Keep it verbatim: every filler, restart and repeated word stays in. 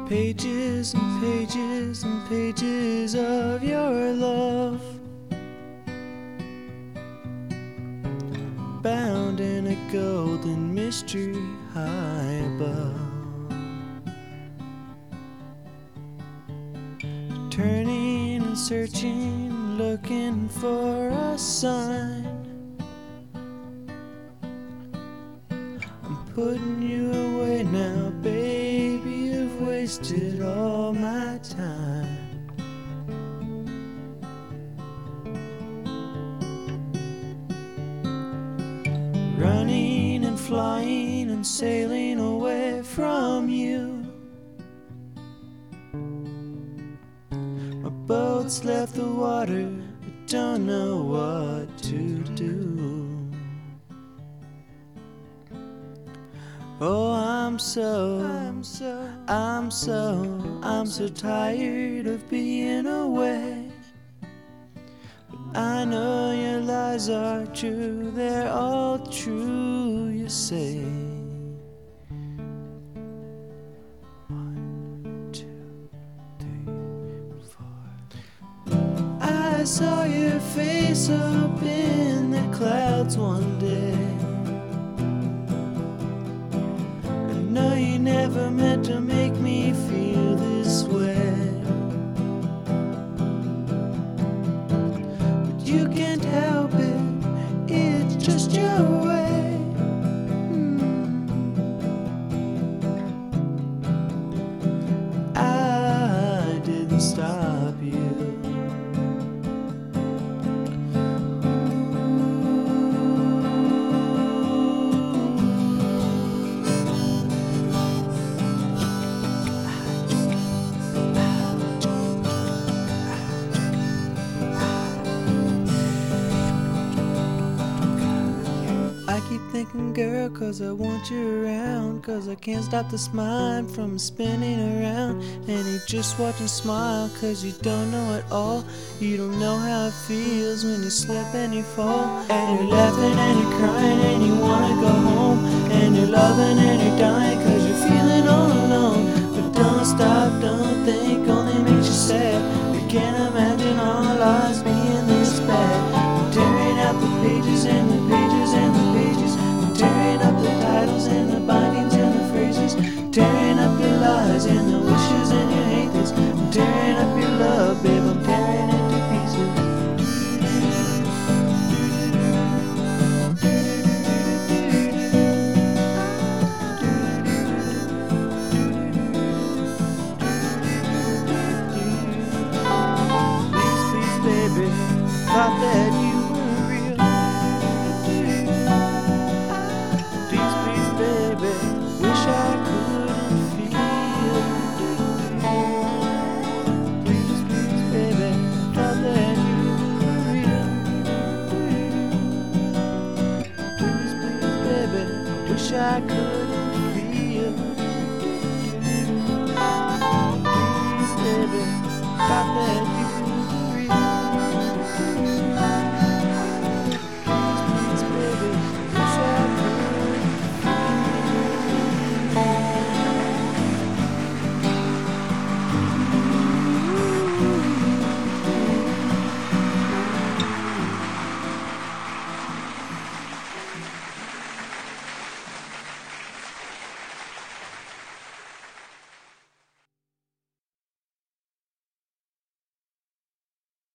Pages and pages and pages of your love, bound in a golden mystery high above. Turning and searching, looking for a sign. I'm putting you away now, baby. You've wasted all my time. Running and flying and sailing away from you. My boat's left the water, I don't know what to do. Oh, I'm so, I'm so, I'm so, I'm so tired of being away. But I know your lies are true, they're all true, you say. One, two, three, four. I saw your face up in the clouds one day. No, you never meant to make me feel this way. But you can't help it, it's just your way. mm. I didn't stop you. I keep thinking, girl, cause I want you around, cause I can't stop this mind from spinning around. And you just watch and smile, cause you don't know it all. You don't know how it feels when you slip and you fall. And you're laughing and you're crying and you wanna go home. And you're loving and you're dying cause you're feeling all alone. But don't stop, don't think, only makes you sad. You can't imagine our lives being this bad. Tearing out the pages and the pages and the pages, tearing up the titles and the bindings and the phrases, tearing up your lies and the wishes and your haters, tearing up your love, babe, I'm tearing it to pieces. Please, please, baby, thought that you I couldn't feel. Please, baby, stop that.